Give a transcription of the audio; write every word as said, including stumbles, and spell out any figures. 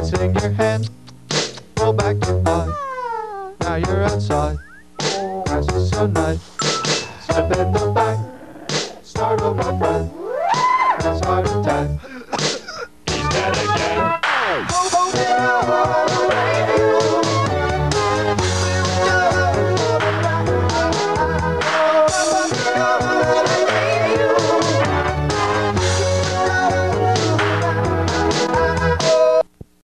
Sing your hand, pull back your thigh. Now you're outside, grass is so nice. Step in the back, startle my friend. That's heart attack. He's dead again.